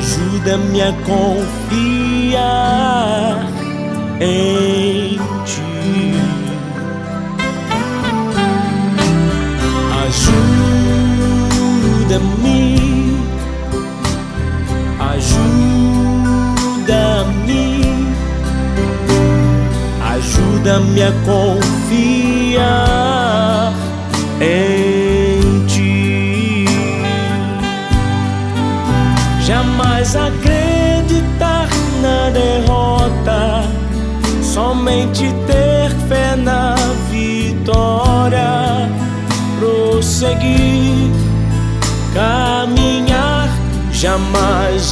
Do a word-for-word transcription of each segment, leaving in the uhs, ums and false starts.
ajuda-me a confiar em Ti. Ajuda-me, ajuda-me, ajuda-me a confiar em Ti. Jamais acreditar na derrota, somente ter fé na vitória. Prosseguir, caminhar, jamais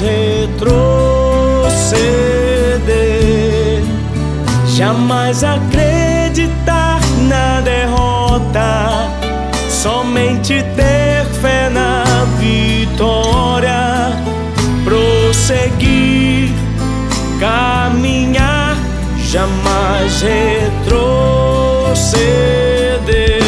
retroceder. Jamais acreditar na derrota, somente ter fé na vitória. Prosseguir, caminhar, jamais retroceder.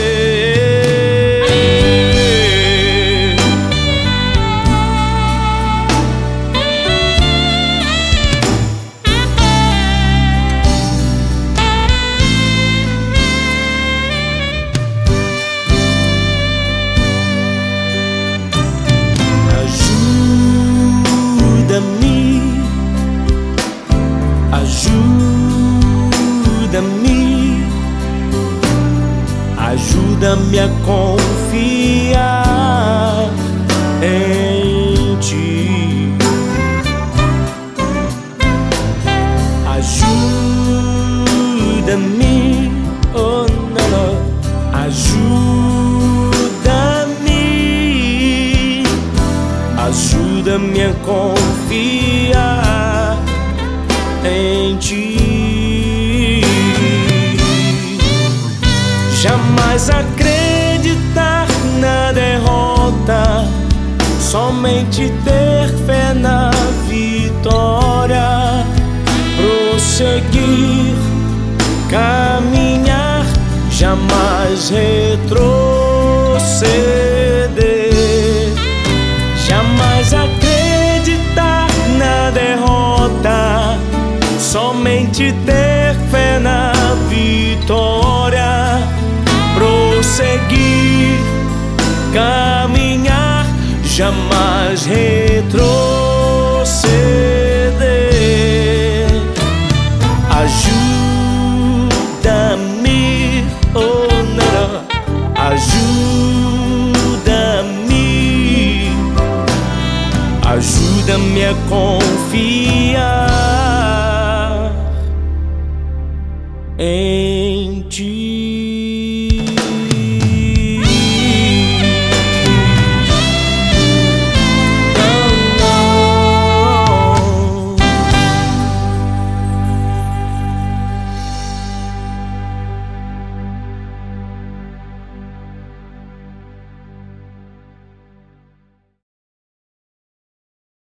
Ajuda-me, ajuda-me a confiar em Ti. Ajuda-me, oh não, não. Ajuda-me, ajuda-me a confiar em Ti. Jamais acreditar na derrota, somente ter fé na vitória. Prosseguir, caminhar, jamais retroceder. Jamais acreditar na derrota, somente ter fé na vitória. Prosseguir, caminhar, jamais retroceder. Ajuda-me, oh não, ajuda-me, ajuda-me a confiar em